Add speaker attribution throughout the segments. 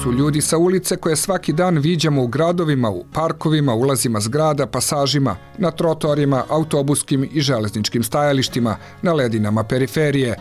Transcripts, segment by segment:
Speaker 1: su ljudi sa ulice koje svaki dan viđamo u gradovima, u parkovima, ulazima zgrada, pasažima, na trotoarima, autobuskim i železničkim stajalištima, na ledinama periferije.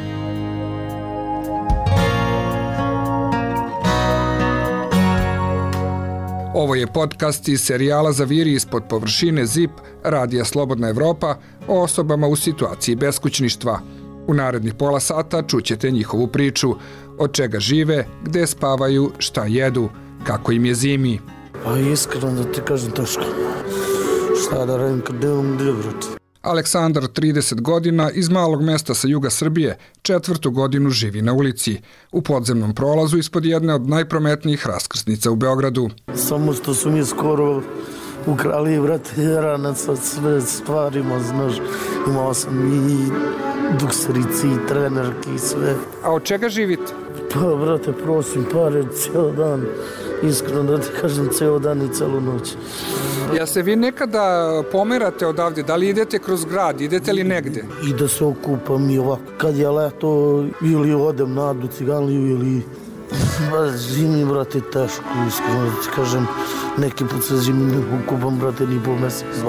Speaker 1: Ovo je podcast iz serijala Zaviri ispod površine ZIP, radija Slobodna Evropa, o osobama u situaciji beskućništva. U narednih pola sata čućete njihovu priču, od čega žive, gde spavaju, šta jedu, kako im je zimi.
Speaker 2: Pa iskreno da ti kažem teško. Šta da radim kad nemam gdje, brate.
Speaker 1: Aleksandar, 30 godina, iz malog mesta sa juga Srbije, 4. godinu živi na ulici, u podzemnom prolazu ispod jedne od najprometnijih raskrsnica u Beogradu.
Speaker 2: Samo što su mi skoro ukrali, brate, ranac sa sve stvarima, znaš. Imao sam i dukserici, i trenerki i sve.
Speaker 1: A od čega živite?
Speaker 2: Pa, brate, prosim pare cijel dan. Iskreno da ti kažem, ceo dan i celu noć.
Speaker 1: Ja se vi nekada pomerate odavde? Da li idete kroz grad? Idete li negde?
Speaker 2: I da se okupam i ovako. Kad je leto, ili odem na Adu Ciganliju, ili... Zimi, brate, teško, iskreno da ti kažem. Neki put se zimi ne okupam, brate, ni po mesec, dva.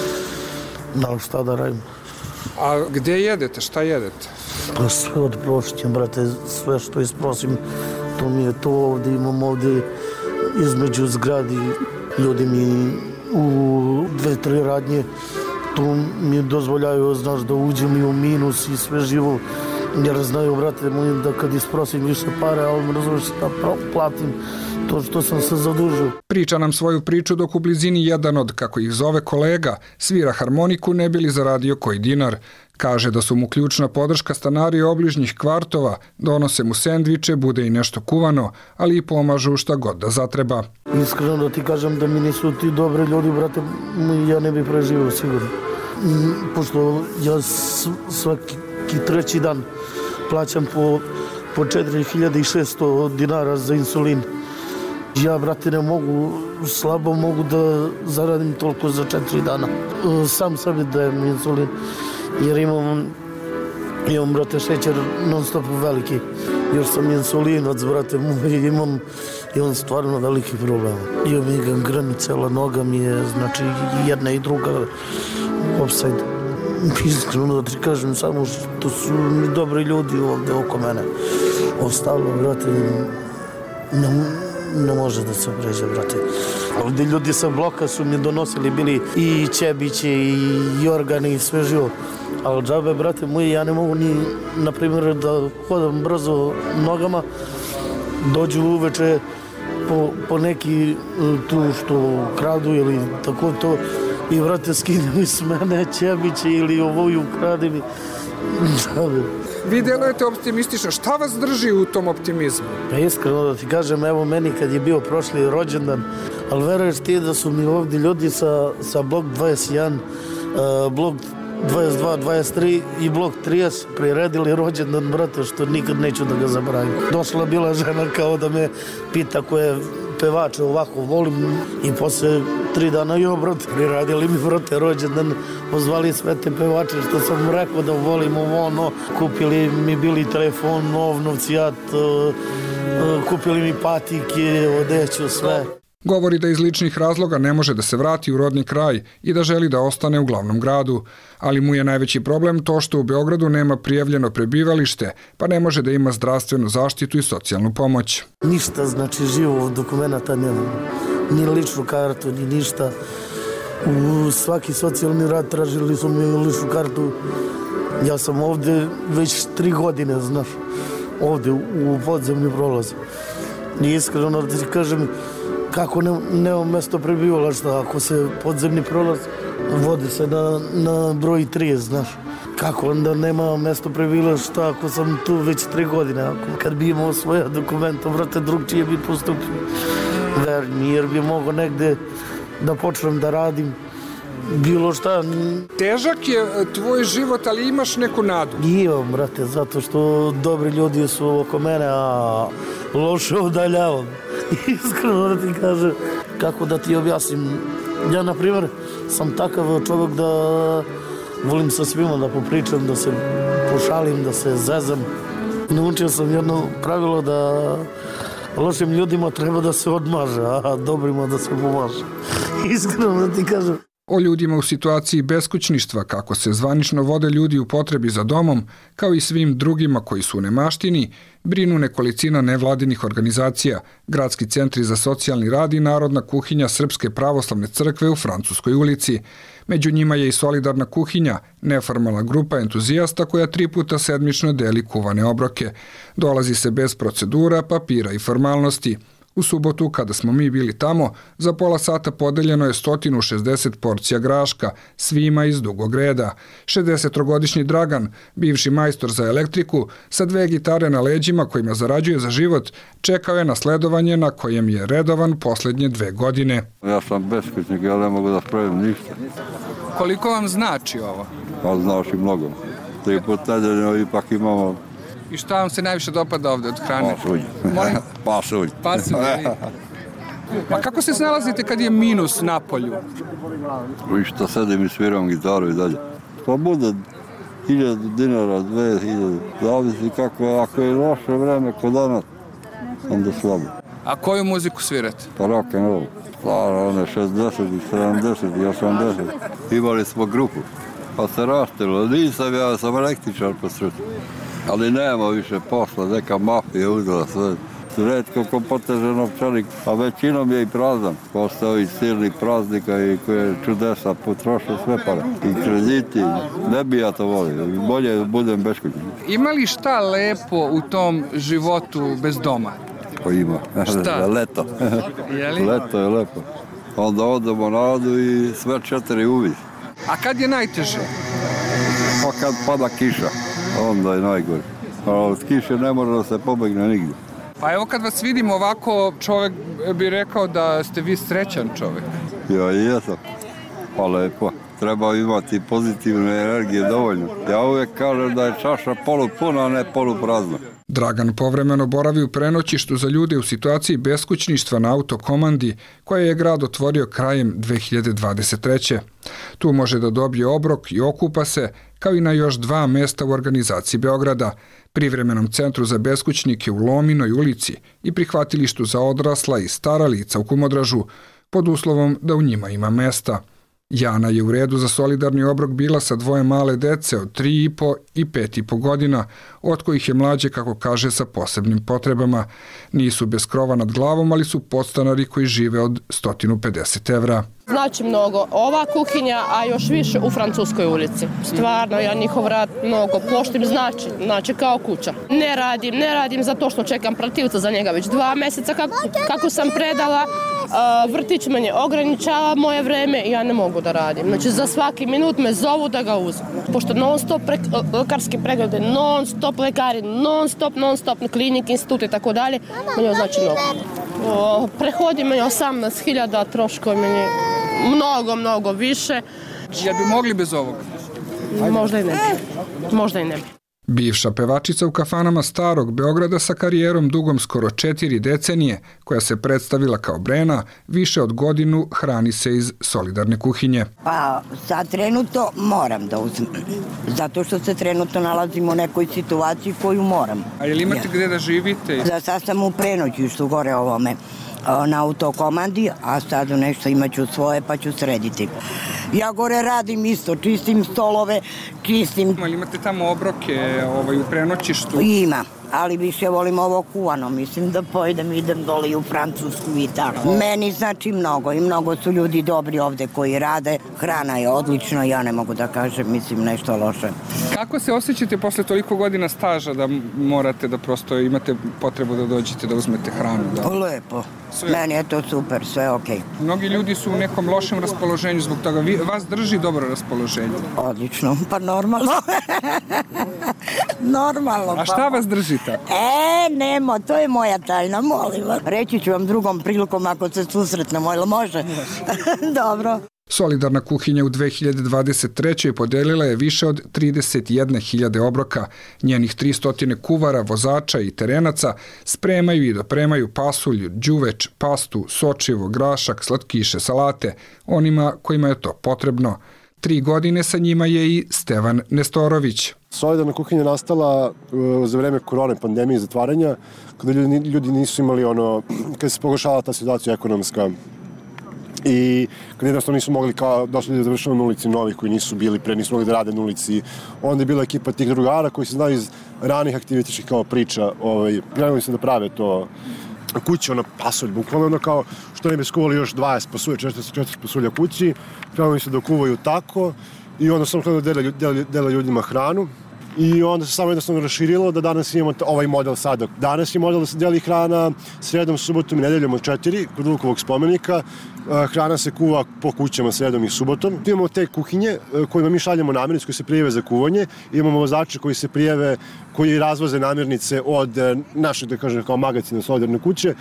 Speaker 2: Da, šta da radim?
Speaker 1: A gde jedete? Šta jedete?
Speaker 2: Pa sve od prošćem, brate, sve što isprosim, to mi je to ovde, imam ovde između zgradi, ljudi mi u 2-3 radnje, tu mi dozvoljaju, znaš, da uđem i u minus i sve živo, jer znaju, brate moji, da kad isprosim više pare, ali me razumiješ da platim to što sam se zadužio.
Speaker 1: Priča nam svoju priču dok u blizini jedan od, kako ih zove, kolega svira harmoniku ne bi li zaradio koji dinar. Kaže da su mu ključna podrška stanari obližnjih kvartova, donose mu sendviče, bude i nešto kuvano, ali i pomažu šta god da zatreba.
Speaker 2: Iskreno da ti kažem da mi nisu ti dobri ljudi, brate, ja ne bi preživio sigurno. Pošto ja svaki treći dan plaćam po 4600 dinara za insulin. Ja, brate, ne mogu, slabo mogu da zaradim toliko za 4 dana. Sam sebi dajem insulin, jer imam, brate, šećer non stop veliki. Još sam insulinac, brate, imam stvarno veliki problem. Imam i gangrenu, cela noga mi je, znači jedna i druga offside. Iskreno da ti kažem, samo što su mi dobri ljudi ovde oko mene. Ostalo, brate, ne može da se pređe, brate. Ovdje ljudi sa bloka su mi donosili, bili i Čebiće, i Jorgane, i sve živo. Ali džabe, brate moji, ja ne mogu ni, na primjer, da hodam brzo nogama, dođu uveče po neki tu što kradu ili tako to, i, brate, skinu iz mene Čebiće ili ovoju krade mi. Džabe.
Speaker 1: Vi delujete optimistično. Šta vas drži u tom optimizmu?
Speaker 2: Pa iskreno da ti kažem, evo meni kad je bio prošli rođendan, ali veruješ ti da su mi ovdje ljudi sa blok 21, blok 22, 23 i blok 30 priredili rođendan, brate, što nikad neću da ga zaboravim. Došla bila žena kao da me pita koje pevače ovako volim i posle 3 dana jo, brate, priradili mi, brate, rođendan, pozvali sve te pevače što sam rekao da volim ovo, ono, kupili mi bili telefon, nov, novcijat, kupili mi patike, odeću, sve.
Speaker 1: Govori da iz ličnih razloga ne može da se vrati u rodni kraj i da želi da ostane u glavnom gradu, ali mu je najveći problem to što u Beogradu nema prijavljeno prebivalište, pa ne može da ima zdravstvenu zaštitu i socijalnu pomoć.
Speaker 2: Ništa, znači, živog dokumenta nemam, ni ličnu kartu, ni ništa. U svaki socijalni rad tražili su mi ličnu kartu. Ja sam ovde već 3 godine, znaš, ovde u podzemni prolaz. I iskreno da ti kažem, kako nema mesto prebivališta, ako se podzemni prolaz vodi se na broj 30, znaš. Kako onda nema mesto prebivališta ako sam tu već 3 godine, kad bi imao svoje dokumenta, vrate, drugčije bi postupio. Jer bi mogo negde da počnem da radim, bilo šta.
Speaker 1: Težak je tvoj život, ali imaš neku nadu?
Speaker 2: Imam, brate, zato što dobri ljudi su oko mene, a loše udaljavam. Iskreno da ti kažem, kako da ti objasnim. Ja, na primjer, sam takav čovjek da volim sa svima da popričam, da se pošalim, da se zezam. Naučio sam jedno pravilo da Lošim ljudima treba da se odmaže, a dobrima da se pomaže. Iskreno ti kažem.
Speaker 1: O ljudima u situaciji beskućništva, kako se zvanično vode ljudi u potrebi za domom, kao i svim drugima koji su u nemaštini, brinu nekolicina nevladinih organizacija, gradski centri za socijalni rad i Narodna kuhinja Srpske pravoslavne crkve u Francuskoj ulici. Među njima je i Solidarna kuhinja, neformalna grupa entuzijasta koja 3 puta sedmično deli kuvane obroke. Dolazi se bez procedura, papira i formalnosti. U subotu, kada smo mi bili tamo, za pola sata podeljeno je 160 porcija graška, svima iz dugog reda. 63-godišnji Dragan, bivši majstor za elektriku, sa 2 gitare na leđima kojima zarađuje za život, čekao je na sledovanje na kojem je redovan posljednje 2 godine.
Speaker 3: Ja sam beskućnik, ja ne mogu da spravim ništa.
Speaker 1: Koliko vam znači ovo?
Speaker 3: Pa znaš i mnogo. 3 puta nedeljno ipak imamo.
Speaker 1: I šta vam se najviše dopada ovdje od hrane?
Speaker 3: Pasulj. Pasulj.
Speaker 1: Pasulj. A kako se snalazite kad je minus na polju?
Speaker 3: I što sedim i sviram gitaru i dalje. Pa bude 1000 dinara, 2000, zavisi kako, ako je loše vreme kod danas, onda slabo.
Speaker 1: A koju muziku svirate?
Speaker 3: Pa rock and roll. Stara, one 60, 70 i 80. Imali smo grupu, pa se raštilo. Nisam ja, sam električar po sreću. Ali nema više posla, neka mafija uzela sve. Redko ko poteže novčanik, a većinom je i prazan. Posle ovih silnih praznika i koje čudesa potroše sve pare. I krediti, ne bi ja to volio, bolje da budem beskućnik.
Speaker 1: Ima li šta lepo u tom životu bez doma?
Speaker 3: Pa ima.
Speaker 1: Šta?
Speaker 3: Leto.
Speaker 1: Jeli?
Speaker 3: Leto je lepo. Onda odemo na vodu i sve 4 uvid.
Speaker 1: A kad je najteže?
Speaker 3: Pa kad pada kiša, onda je najgore. A od kiše ne mora da se pobegne nigdje.
Speaker 1: Pa evo kad vas vidim ovako, čovjek bi rekao da ste vi srećan čovjek.
Speaker 3: Ja i jesam. Pa lepo. Treba imati pozitivne energije dovoljno. Ja uvijek kažem da je čaša polupuna, a ne poluprazna.
Speaker 1: Dragan povremeno boravi u prenoćištu za ljude u situaciji beskućništva na autokomandi koje je grad otvorio krajem 2023. Tu može da dobije obrok i okupa se, kao i na još 2 mesta u organizaciji Beograda, privremenom centru za beskućnike u Lominoj ulici i prihvatilištu za odrasla i stara lica u Kumodražu, pod uslovom da u njima ima mesta. Jana je u redu za solidarni obrok bila sa 2 male dece od 3,5 i 5,5 godina, od kojih je mlađe, kako kaže, sa posebnim potrebama. Nisu bez krova nad glavom, ali su podstanari koji žive od 150 evra.
Speaker 4: Znači mnogo ova kuhinja, a još više u Francuskoj ulici. Stvarno, ja njihov rad mnogo poštim, znači kao kuća. Ne radim zato što čekam protivca za njega već 2 mjeseca kako sam predala. Vrtić meni ograničava moje vreme i ja ne mogu da radim. Znači za svaki minut me zovu da ga uzmem. Pošto non stop lekarski preglede, non stop lekari, non stop klinik, institut i tako dalje, meni znači mnogo. Prehodi meni 18.000, troškovi meni mnogo više.
Speaker 1: Jel bi mogli bez ovoga?
Speaker 4: Možda i ne bi.
Speaker 1: Bivša pevačica u kafanama starog Beograda sa karijerom dugom skoro 4 decenije, koja se predstavila kao Brena, više od godinu hrani se iz solidarne kuhinje.
Speaker 5: Pa sad trenutno moram da uzmem, zato što se trenutno nalazimo u nekoj situaciji koju moram.
Speaker 1: A je li imate gdje da živite?
Speaker 5: Za sad sam u prenoćištu gore ovome na autokomandi, a sad nešto imaću svoje pa ću srediti. Ja gore radim isto, čistim stolove, čistim...
Speaker 1: Imate tamo obroke u prenoćištu?
Speaker 5: Ima, ali više volim ovo kuvano. Mislim da idem dole u Francusku i tako. Meni znači mnogo i mnogo su ljudi dobri ovde koji rade. Hrana je odlična, ja ne mogu da kažem, mislim, nešto loše.
Speaker 1: Kako se osjećate posle toliko godina staža da morate da prosto imate potrebu da dođete da uzmete hranu? Da?
Speaker 5: Lepo. Meni je to super, sve okej.
Speaker 1: Mnogi ljudi su u nekom lošem raspoloženju zbog toga. Vas drži dobro raspoloženje?
Speaker 5: Odlično, pa normalno. Normalno.
Speaker 1: A šta vas drži tako?
Speaker 5: Nemo, to je moja tajna, molim vas. Reći ću vam drugom prilikom ako se susretnemo, ili može? Dobro.
Speaker 1: Solidarna kuhinja u 2023. podelila je više od 31.000 obroka. Njenih 300 kuvara, vozača i terenaca spremaju i dopremaju pasulj, đuveč, pastu, sočivo, grašak, slatkiše, salate, onima kojima je to potrebno. 3 godine sa njima je i Stevan Nestorović.
Speaker 6: Solidarna kuhinja nastala za vreme korone, pandemije i zatvaranja, kada ljudi nisu imali kada se pogoršala ta situacija ekonomska i kad jednostavno nisu mogli došli da završamo na ulici novih koji nisu bili nisu mogli da rade na ulici. Onda je bila ekipa tih drugara koji se znaju iz ranih aktivitičkih kao priča. Krenuli se da prave to kuće, pasulj, bukvalno kao što ne bi skuvali još 20 pasulja, 40 pasulja kući. Krenuli se da kuvaju tako i onda sam krenuli da dele ljudima hranu. I onda se samo jednostavno raširilo da danas imamo ovaj model sada. Danas je model da se deli hrana sredom, subotom i nedeljom od 4 kod Vukovog spomenika. Hrana se kuva po kućama sredom i subotom. Imamo te kuhinje kojima mi šaljemo namirnice koje se prijave za kuvanje. Imamo vozače koji se prijave, koji razvoze namirnice od našeg, da kažem, kao magacina solidarne kuće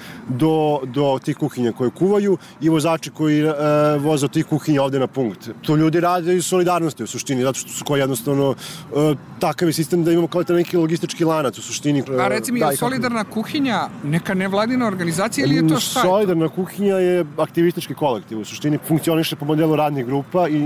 Speaker 6: do tih kuhinja koje kuvaju i vozači koji voze od tih kuhinja ovde na punkt. To ljudi rade iz solidarnosti u suštini, zato što su koji jednostavno takav je sistem da imamo kao neki logistički lanac u suštini.
Speaker 1: A reci mi, je solidarna kuhinja neka nevladina organizacija ili je to šta?
Speaker 6: Solidarna kuhinja je aktivistički kolektiv. U suštini funkcioniše po modelu radnih grupa i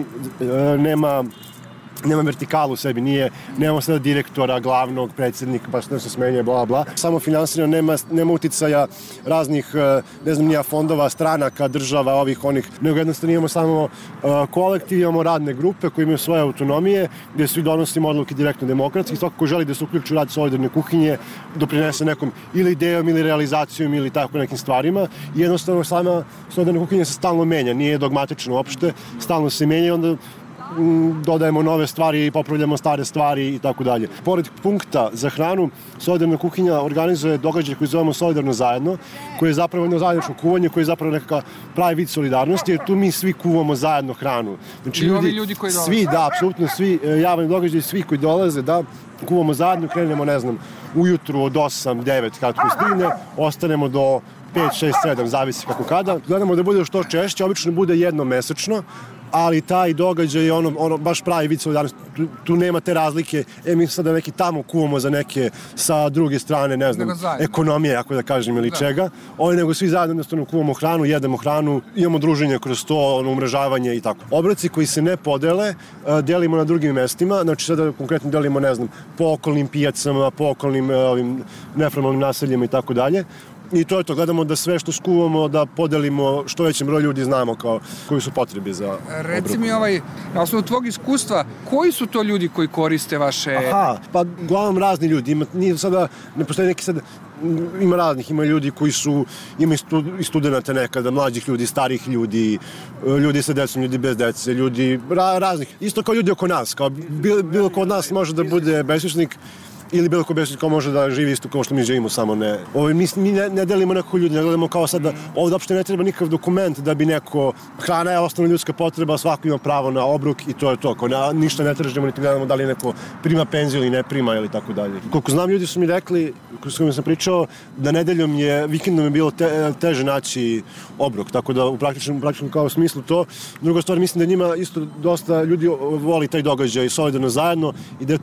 Speaker 6: nema vertikalu u sebi, nemamo sada direktora, glavnog, predsjednika, pa što se smenja, bla, bla. Samo finansirano, nema uticaja raznih, fondova, stranaka, država, onih, nego jednostavno imamo samo kolektiv, imamo radne grupe koje imaju svoje autonomije, gdje svi donosimo odluke direktno demokratski. Svako ko želi da se uključi u rad solidarne kuhinje, doprinese nekom ili idejom ili realizacijom ili tako nekim stvarima. I jednostavno sama solidarna kuhinja se stalno menja, nije dogmatično uopšte, stalno se menja i onda dodajemo nove stvari i popravljamo stare stvari i tako dalje. Pored punkta za hranu, solidarna kuhinja organizuje događaj koji zovemo Solidarno zajedno, koji je zapravo jedno zajedničko kuvanje, koji je zapravo nekakav pravi vid solidarnosti, jer tu mi svi kuvamo zajedno hranu.
Speaker 1: Znači, i ovi ljudi koji dolaze?
Speaker 6: Svi, da, apsolutno svi javni događaj, svi koji dolaze, da, kuvamo zajedno, krenemo, ujutru od 8, 9, kako stigne, ostanemo do 5, 6, 7, zavisi kako kada. Gledamo da bude što češće, obično bude jednom mesečno, ali taj događaj je baš pravi vid solidarnosti. Tu nema te razlike, mi sada neki tamo kuvamo za neke sa druge strane, ekonomije, ako da kažem, ili čega. Nego svi zajedno jednostavno kuvamo hranu, jedemo hranu, imamo druženje kroz to, umrežavanje i tako. Obroci koji se ne podele, delimo na drugim mestima, znači sada konkretno delimo, po okolnim pijacama, po okolnim neformalnim naseljima i tako dalje. I to je to, gledamo da sve što skuvamo da podelimo što većem broju ljudi znamo koji su potrebi za obrok.
Speaker 1: Reci mi na osnovu tvog iskustva, koji su to ljudi koji koriste vaše...
Speaker 6: Pa uglavnom razni ljudi, ne postoji neki sad, ima raznih, ima ljudi koji ima i studenta nekada, mlađih ljudi, starih ljudi, ljudi sa decom, ljudi bez dece, ljudi raznih, isto kao ljudi oko nas, kao bilo ko od nas može da bude beskućnik, ili bilo ko beskućnik ko može da živi isto kao što mi živimo, samo ne. Mi ne delimo nekog ljudi, ne gledamo kao sad da ovdje uopšte ne treba nikakav dokument da bi hrana je osnovna ljudska potreba, svako ima pravo na obrok i to je to. Ništa ne tražimo, niti gledamo da li neko prima penziju ili ne prima ili tako dalje. Koliko znam, ljudi su mi rekli, s kojima sam pričao, da vikendom je bilo teže naći obrok, tako da u praktičnom kao smislu to. Druga stvar, mislim da njima isto dosta ljudi voli taj događaj solidarno zajedno i da je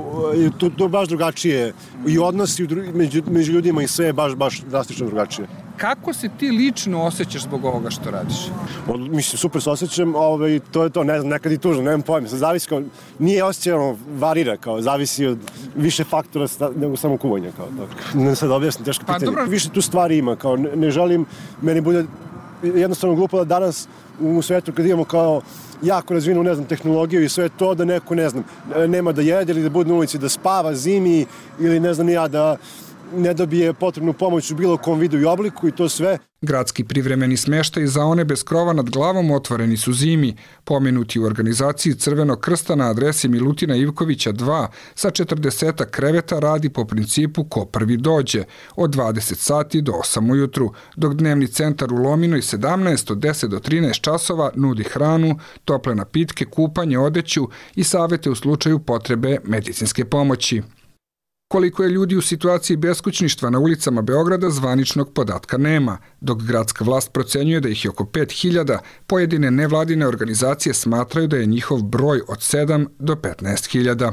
Speaker 6: tu baš drugačije i odnosi među ljudima i sve je baš drastično drugačije.
Speaker 1: Kako se ti lično osjećaš zbog ovoga što radiš?
Speaker 6: Mislim, super se osjećam, to je to, ne znam, nekad i tužno, nemam pojma, zavisi nije osjećaj, varira, zavisi od više faktora nego samo kuvanja, ne sad objasnim, teško pitanje. Više tu stvari ima, ne želim, meni bude jednostavno glupo da danas u svetu kad imamo jako razvijenu, tehnologiju i sve to, da neko, nema da jede ili da bude na ulici, da spava zimi ili da ne dobije potrebnu pomoć u bilo kom vidu i obliku i to sve.
Speaker 1: Gradski privremeni smeštaj za one bez krova nad glavom otvoreni su zimi, pomenuti u organizaciji Crvenog krsta na adresi Milutina Ivkovića 2 sa 40 kreveta radi po principu ko prvi dođe, od 20 sati do 8 ujutru, dok dnevni centar u Lominoj 17 od 10 do 13 časova nudi hranu, tople napitke, kupanje, odeću i savete u slučaju potrebe medicinske pomoći. Koliko je ljudi u situaciji beskućništva na ulicama Beograda, zvaničnog podatka nema, dok gradska vlast procenjuje da ih je oko 5.000, pojedine nevladine organizacije smatraju da je njihov broj od 7 do 15.000.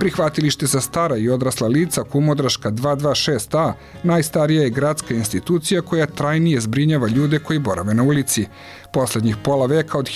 Speaker 1: Prihvatilište za stara i odrasla lica Kumodraška 226A najstarija je gradska institucija koja trajnije zbrinjava ljude koji borave na ulici. Poslednjih pola veka od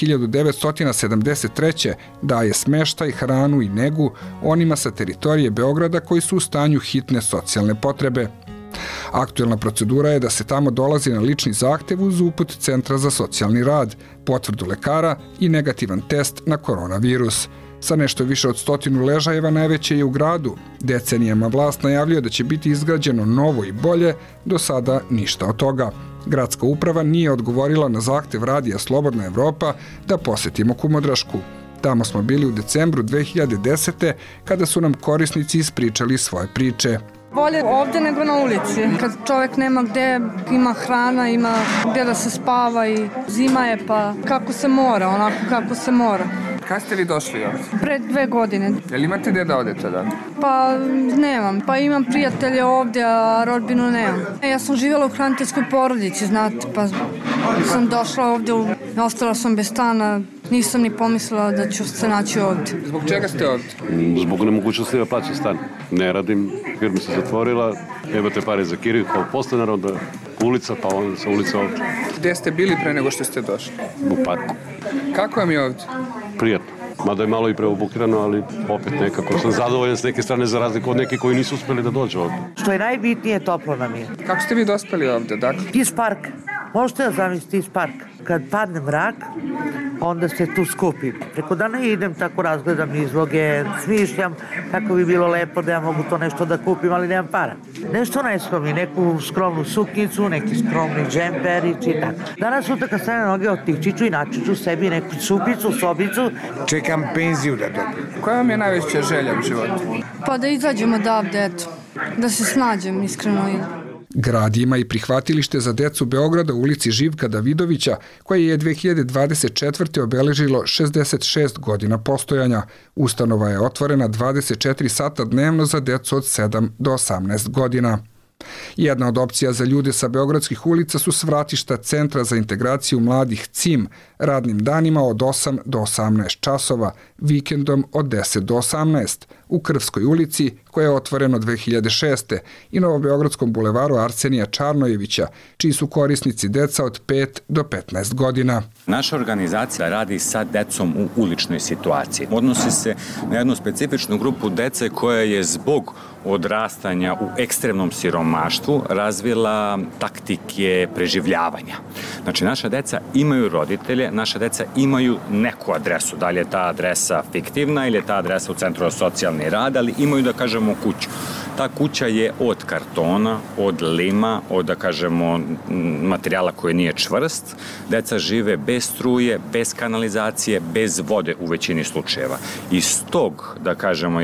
Speaker 1: 1973. daje smeštaj, hranu i negu onima sa teritorije Beograda koji su u stanju hitne socijalne potrebe. Aktuelna procedura je da se tamo dolazi na lični zahtev uz uput Centra za socijalni rad, potvrdu lekara i negativan test na koronavirus. Sa nešto više od 100 ležajeva najveće je u gradu. Decenijama vlast najavljuje da će biti izgrađeno novo i bolje, do sada ništa od toga. Gradska uprava nije odgovorila na zahtev radija Slobodna Evropa da posetimo Kumodrašku. Tamo smo bili u decembru 2010. kada su nam korisnici ispričali svoje priče.
Speaker 7: Bolje ovdje nego na ulici. Kad čovjek nema gde, ima hrana, ima gdje da se spava i zima je pa kako se mora, onako kako se mora.
Speaker 1: Kad ste vi došli ovdje?
Speaker 7: Pre 2 godine.
Speaker 1: Jel imate gde da odete da?
Speaker 7: Pa nemam. Pa imam prijatelje ovdje, a rodbinu nemam. Ja sam živjela u hraniteljskoj porodici, znate, pa sam došla ovdje, ostala sam bez stana, nisam ni pomislila da ću se naći ovdje.
Speaker 1: Zbog čega ste ovdje?
Speaker 8: Zbog nemogućnosti da plaćam stan. Ne radim, firma se zatvorila, imate pare za kiriju kao podstanar, onda ulica, pa onda sa ulica ovdje.
Speaker 1: Gde ste bili pre nego što ste došli?
Speaker 8: U parku.
Speaker 1: Kako vam je ovdje?
Speaker 8: Prijatno. Mada je malo i preobukirano, ali opet nekako sam zadovoljan s neke strane za razliku od nekih koji nisu uspeli da dođu ovdje.
Speaker 9: Što je najbitnije, toplo nam je.
Speaker 1: Kako ste vi dospeli ovdje, dakle?
Speaker 9: Iz parka. Možete da zamislite iz parka. Kad padne mrak, onda se tu skupim. Preko dana idem, tako razgledam izloge, smišljam kako bi bilo lepo da ja mogu to nešto da kupim, ali nemam para. Nešto najskromnije, neku skromnu suknjicu, neki skromni džemperić i tako. Danas sutra kad stane noge otičiću i načiću sebi neku supicu, sobicu.
Speaker 10: Čekam penziju da dobijem.
Speaker 1: Koja vam je najveća želja u životu?
Speaker 7: Pa da izađemo odavde, eto. Da se snađem, iskreno.
Speaker 1: Grad ima i prihvatilište za decu Beograda u ulici Živka Davidovića, koje je 2024. obeležilo 66 godina postojanja. Ustanova je otvorena 24 sata dnevno za decu od 7 do 18 godina. Jedna od opcija za ljude sa beogradskih ulica su svratišta Centra za integraciju mladih CIM, radnim danima od 8 do 18 časova, vikendom od 10 do 18, u Krvskoj ulici, koja je otvoreno 2006. i Novobeogradskom bulevaru Arsenija Čarnojevića, čiji su korisnici deca od 5 do 15 godina.
Speaker 11: Naša organizacija radi sa decom u uličnoj situaciji. Odnosi se na jednu specifičnu grupu dece koja je zbog odrastanja u ekstremnom siromaštvu razvila taktike preživljavanja. Znači, naša deca imaju roditelje, naša deca imaju neku adresu. Da li je ta adresa fiktivna ili je ta adresa u Centru za socijalni rad, ali imaju, da kažemo, kuću. Ta kuća je od kartona, od lima, od, da kažemo, materijala koji nije čvrst. Deca žive bez struje, bez kanalizacije, bez vode u većini slučajeva. Iz tog, da kažemo,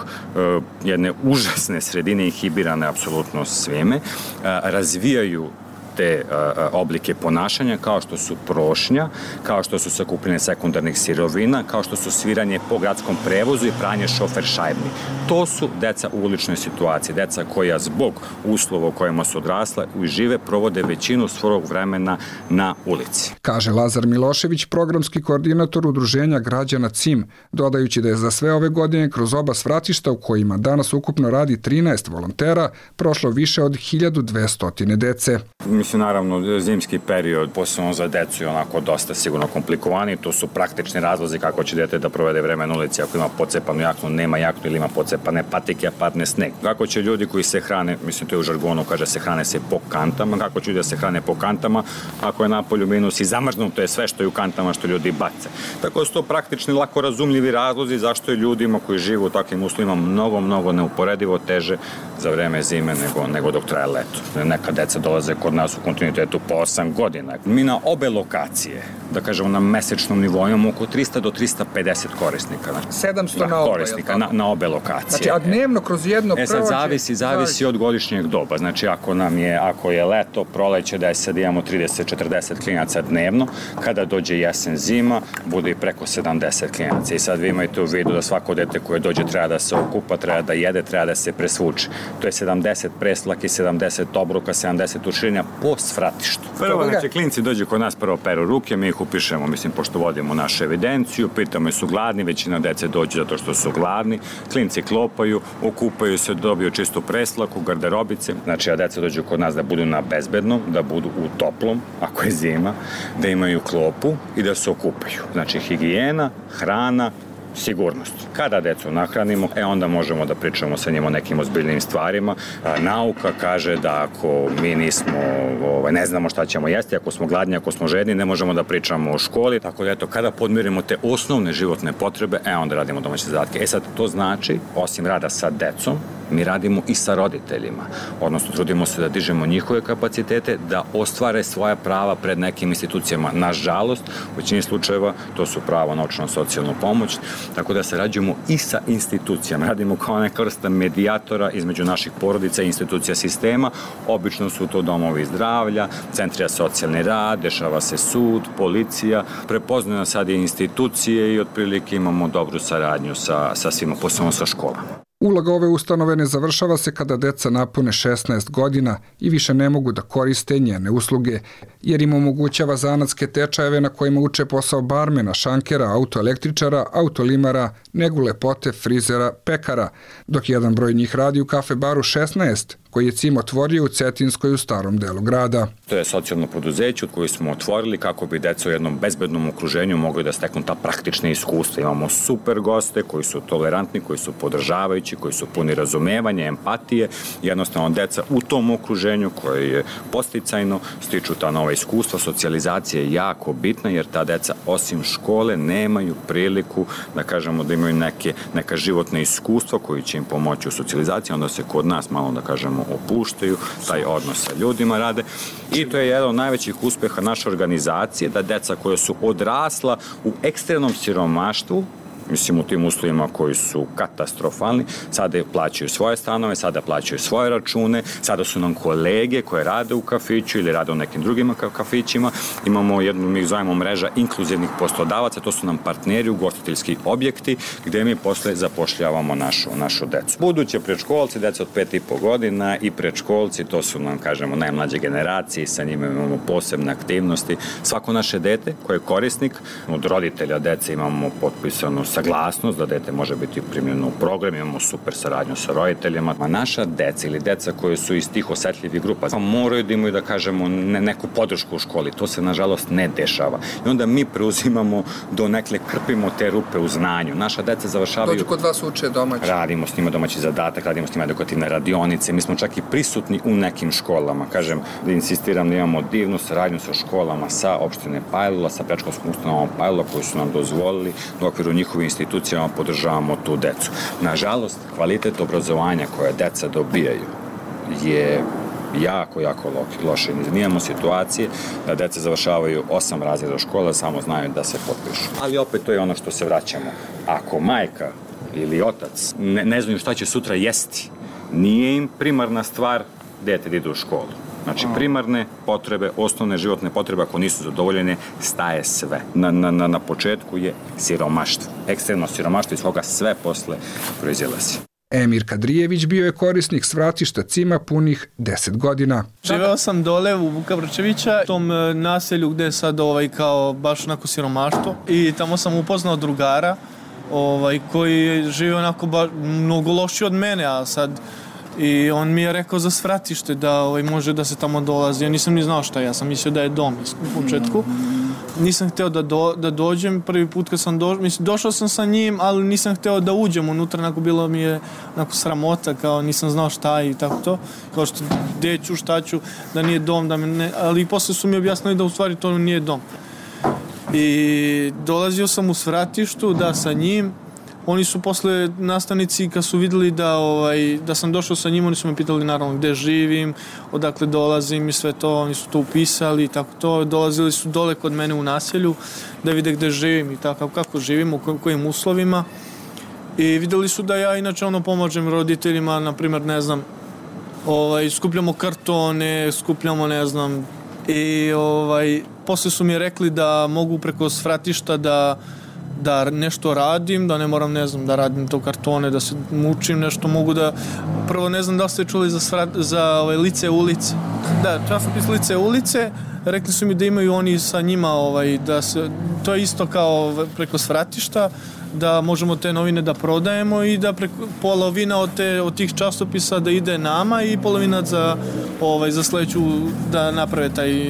Speaker 11: jedne užasne sredine inhibirane apsolutno svime, razvijaju te oblike ponašanja kao što su prošnja, kao što su sakupljanje sekundarnih sirovina, kao što su sviranje po gradskom prevozu i pranje šofer-šajbni. To su deca u uličnoj situaciji, deca koja zbog uslova u kojima su odrasla i žive provode većinu svog vremena na ulici.
Speaker 1: Kaže Lazar Milošević, programski koordinator udruženja građana CIM, dodajući da je za sve ove godine kroz oba svratišta u kojima danas ukupno radi 13 volontera prošlo više od 1200 dece.
Speaker 11: Mislim, naravno, zimski period, posebno za decu, je onako dosta sigurno komplikovani. To su praktični razlozi kako će dete da provede vreme na ulici ako ima pocepanu jaknu, nema jaknu ili ima pocepane patike, a padne sneg. Kako će ljudi koji se hrane, mislim, to je u žargonu, kaže se hrane se po kantama, kako će ljudi da se hrane po kantama ako je napolju minus i zamrznuto je sve što je u kantama što ljudi bace. Tako su to praktični, lako razumljivi razlozi zašto je ljudima koji žive u takvim uslovima mnogo neuporedivo teže za vreme zime nego dok traje leto. Neka deca dolaze kod nas u kontinuitetu po 8 godina. Mi na obe lokacije, da kažemo na mesečnom nivou, imamo oko 300 do 350 korisnika.
Speaker 1: 700 na obe,
Speaker 11: korisnika na obe lokacije.
Speaker 1: Znači, a dnevno kroz jedno prođe?
Speaker 11: Sad zavisi od godišnjeg doba. Znači, ako je leto, proleće, da je sad imamo 30-40 klinaca dnevno, kada dođe jesen, zima, bude i preko 70 klinaca. I sad vi imate u vidu da svako dete koje dođe treba da se okupa, treba da jede, treba da se presvuče. To je 70 preslaki, 70 obruka, 70 ušenja po svratištu. Prvo, znači, klinci dođu kod nas, prvo peru ruke, mi ih ih upišemo, mislim, pošto vodimo našu evidenciju, pitamo su gladni, većina dece dođe zato što su gladni, klinci klopaju, okupaju se, dobiju čistu preslaku, garderobice, znači, a deca dođu kod nas da budu na bezbednom, da budu u toplom, ako je zima, da imaju klopu i da se okupaju. Znači, higijena, hrana, sigurnost. Kada decu nahranimo, onda možemo da pričamo sa njima o nekim ozbiljnim stvarima. Nauka kaže da ako mi ne znamo šta ćemo jesti, ako smo gladni, ako smo žedni, ne možemo da pričamo o školi. Tako da eto, kada podmirimo te osnovne životne potrebe, onda radimo domaće zadatke. Sad, to znači, osim rada sa decom, mi radimo i sa roditeljima. Odnosno, trudimo se da dižemo njihove kapacitete, da ostvare svoja prava pred nekim institucijama. Nažalost, u većini slučajeva to su pravo na naučno-socijalnu pomoć, tako da sarađujemo i sa institucijama. Radimo kao neka vrsta medijatora između naših porodica i institucija sistema. Obično su to domovi zdravlja, centri za socijalni rad, dešava se sud, policija. Prepoznaju sad i institucije i otprilike imamo dobru saradnju sa svima, posebno sa školama.
Speaker 1: Uloga ove ustanove ne završava se kada deca napune 16 godina i više ne mogu da koriste njene usluge, jer im omogućava zanatske tečajeve na kojima uče posao barmena, šankera, autoelektričara, autolimara, negu lepote, frizera, pekara, dok jedan broj njih radi u kafe baru 16, koji je CIM otvorio u Cetinskoj u starom delu grada.
Speaker 11: To je socijalno preduzeće od koje smo otvorili kako bi deca u jednom bezbednom okruženju mogli da steknu ta praktična iskustva. Imamo super goste koji su tolerantni, koji su podržavajući, koji su puni razumevanja, empatije. Jednostavno, deca u tom okruženju koje je podsticajno stiču ta nova iskustva. Socijalizacija je jako bitna jer ta deca osim škole nemaju priliku da kažemo da imaju neka životna iskustva koji će im pomoći u socijalizaciji. Onda se kod nas malo da kažemo opuštaju, taj odnos sa ljudima rade i to je jedan od najvećih uspeha naše organizacije, da deca koja su odrasla u ekstremnom siromaštvu, mislim u tim uslovima koji su katastrofalni, sada plaćaju svoje stanove, sada plaćaju svoje račune, sada su nam kolege koje rade u kafiću ili rade u nekim drugim kafićima. Imamo jednu, mi zovemo mreža inkluzivnih poslodavaca, to su nam partneri, ugostiteljski objekti, gde mi posle zapošljavamo našu decu. Buduće predškolci, deca od 5,5 godina i predškolci, to su nam, kažemo, najmlađe generacije, sa njima imamo posebne aktivnosti. Svako naše dete koje je korisnik, od roditelja dece imamo potpisanu saglasnost da dete može biti primljeno u program, imamo super saradnju sa roditeljima. A naša deca ili deca koje su iz tih osetljivih grupa moraju da imaju, da kažemo, neku podršku u školi. To se, nažalost, ne dešava. I onda mi preuzimamo do nekle, krpimo te rupe u znanju. Naša deca završavaju...
Speaker 1: Dođu kod vas uče domaći.
Speaker 11: Radimo s njima domaći zadatak, radimo s njima edukativne radionice. Mi smo čak i prisutni u nekim školama. Kažem, da insistiram da imamo divnu saradnju sa školama, sa opštine Pajlula, sa predškolskom ustanovom Pajlula koji su nam dozvolili da u okviru njihovih institucijama podržavamo tu decu. Nažalost, kvalitet obrazovanja koje deca dobijaju je jako loše. Mi imamo situacije da deca završavaju 8 razreda škola, samo znaju da se potpišu. Ali opet to je ono što se vraćamo. Ako majka ili otac ne znaju šta će sutra jesti, nije im primarna stvar dete da ide u školu. Znači, primarne potrebe, osnovne životne potrebe, ako nisu zadovoljene, staje sve. Na početku je siromaštvo. Ekstremno siromaštvo iz koga sve posle proizilazi.
Speaker 1: Emir Kadrijević bio je korisnik svratišta CIM-a punih 10 godina.
Speaker 12: Živeo sam dole u Vuka Vrčevića, u tom naselju gde je sad kao baš onako siromaštvo. I tamo sam upoznao drugara koji žive onako mnogo loši od mene, a sad... I on mi je rekao za svratište da može da se tamo dolazi. Ja nisam ni znao šta, ja sam mislio da je dom u početku. Nisam hteo da dođem, prvi put kad sam došao sam sa njim, ali nisam hteo da uđem unutra, bilo mi je sramota, kao nisam znao šta i tako to. Kao što gde ću, šta ću, da nije dom, ali posle su mi objasnili da u stvari to nije dom. I dolazio sam u svratištu, sa njim. Oni su posle nastavnici, kad su videli da sam došao sa njim, oni su me pitali naravno gde živim, odakle dolazim i sve to, oni su to upisali i tako to. Dolazili su dole kod mene u naselju da vide gde živim i tako, kako živim, u kojim uslovima. I videli su da ja inače pomažem roditeljima, na primjer, ne znam, skupljamo kartone, skupljamo, ne znam, i posle su mi rekli da mogu preko svratišta da da nešto radim, da ne moram, ne znam, da radim to kartone, da se mučim nešto, mogu da... Prvo, ne znam da li ste čuli za Lice ulice. Da, časopis Lice ulice, rekli su mi da imaju oni sa njima, da se, to je isto kao preko svratišta, da možemo te novine da prodajemo i da polovina od tih časopisa da ide nama i polovina za sledeću da naprave taj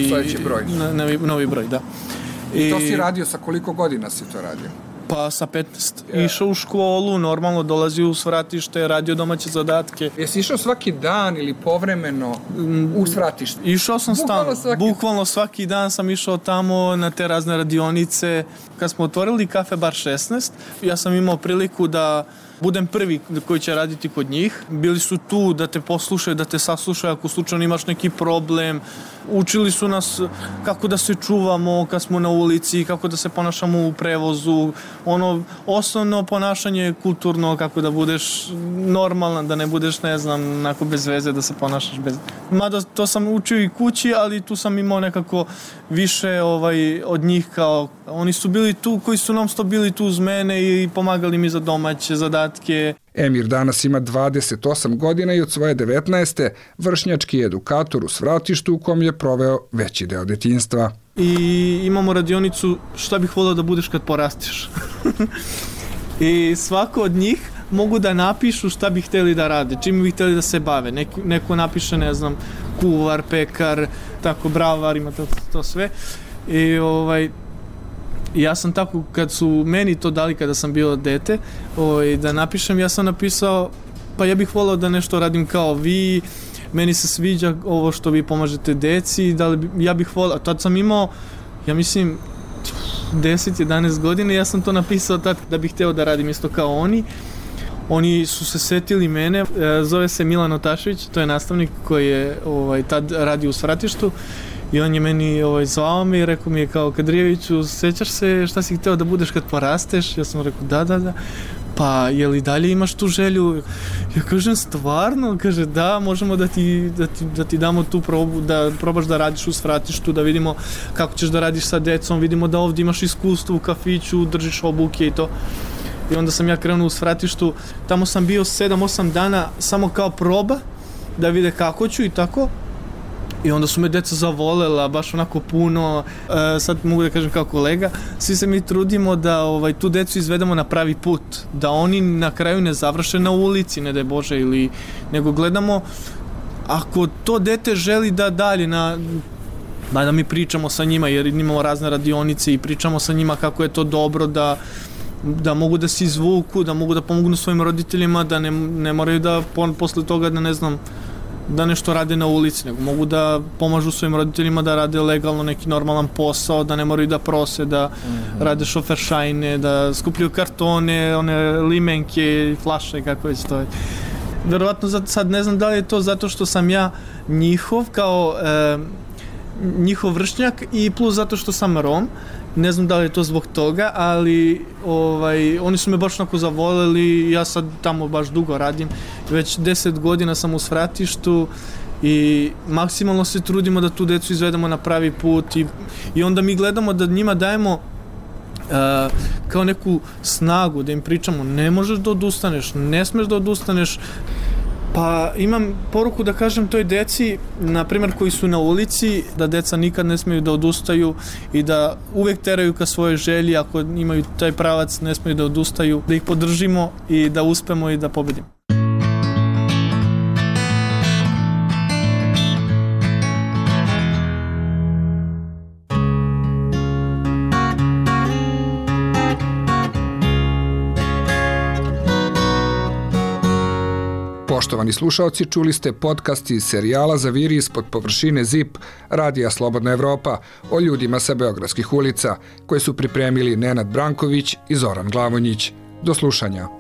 Speaker 12: novi broj, da.
Speaker 1: I to si radio, sa koliko godina si to radio?
Speaker 12: Pa sa 15. Išao u školu, normalno dolazio u svratište, radio domaće zadatke.
Speaker 1: Jesi išao svaki dan ili povremeno u svratište?
Speaker 12: Išao sam stalno. Bukvalno svaki dan sam išao tamo na te razne radionice. Kad smo otvorili Kafe Bar 16, ja sam imao priliku da budem prvi koji će raditi kod njih. Bili su tu da te poslušaju, da te saslušaju ako slučajno imaš neki problem. Učili su nas kako da se čuvamo kad smo na ulici, kako da se ponašamo u prevozu. Osnovno ponašanje kulturno, kako da budeš normalan, da ne budeš, ne znam, onako bez veze, da se ponašaš bez... Mada to sam učio i kući, ali tu sam imao nekako više od njih kao... Oni su bili tu, koji su non stop bili tu uz mene i pomagali mi za domaće zadatke.
Speaker 1: Emir danas ima 28 godina i od svoje 19. vršnjački edukator u svratištu u kom je proveo veći deo detinjstva.
Speaker 12: I imamo radionicu šta bih volio da budeš kad porasteš. I svako od njih mogu da napišu šta bi hteli da rade, čim bi hteli da se bave. Neko napiše, ne znam, kuvar, pekar, tako, bravar, ima to sve. I ja sam tako, kad su meni to dali kada sam bio dete, da napišem, ja sam napisao, pa ja bih volao da nešto radim kao vi, meni se sviđa ovo što vi pomažete deci, ja bih volao, tad sam imao, ja mislim, 10-11 godina, ja sam to napisao tad da bih hteo da radim isto kao oni. Oni su se setili mene, zove se Milan Otašević, to je nastavnik koji je tad radio u svratištu. I on je meni zvao me i rekao mi je kao, Kadrijeviću, sećaš se šta si hteo da budeš kad porasteš? Ja sam rekao da. Pa je li dalje imaš tu želju? Ja kažem, stvarno? Kaže, da, možemo da ti damo tu probu, da probaš da radiš u svratištu, da vidimo kako ćeš da radiš sa decom, vidimo da ovdje imaš iskustvo u kafiću, držiš obuke i to. I onda sam ja krenuo u svratištu, tamo sam bio 7-8 dana samo kao proba, da vide kako ću i tako. I onda su me deca zavolela, baš onako puno, sad mogu da kažem kao kolega, svi se mi trudimo da tu decu izvedemo na pravi put, da oni na kraju ne završe na ulici, ne daj Bože, nego gledamo, ako to dete želi da dalje da mi pričamo sa njima, jer imamo razne radionice i pričamo sa njima kako je to dobro, da mogu da se izvuku, da mogu da pomognu svojim roditeljima, da ne moraju da posle toga da ne znam, da nešto rade na ulici, nego mogu da pomažu svojim roditeljima da rade legalno neki normalan posao, da ne moraju da prose, da rade šoferšajne, da skupljaju kartone, one limenke, flaše, kako već to je. Verovatno sad ne znam da li je to zato što sam ja njihov kao njihov vršnjak i plus zato što sam Rom. Ne znam da li je to zbog toga, ali oni su me baš onako zavoleli, ja sad tamo baš dugo radim, već 10 godina sam u svratištu i maksimalno se trudimo da tu decu izvedemo na pravi put i onda mi gledamo da njima dajemo kao neku snagu, da im pričamo ne možeš da odustaneš, ne smeš da odustaneš. Pa imam poruku da kažem toj deci, na primjer koji su na ulici, da deca nikad ne smiju da odustaju i da uvek teraju ka svoje želji, ako imaju taj pravac ne smiju da odustaju, da ih podržimo i da uspemo i da pobedimo.
Speaker 1: Poštovani slušaoci, čuli ste podcast iz serijala Zaviri ispod površine ZIP Radija Slobodna Evropa o ljudima sa beogradskih ulica, koje su pripremili Nenad Branković i Zoran Glavonjić. Do slušanja.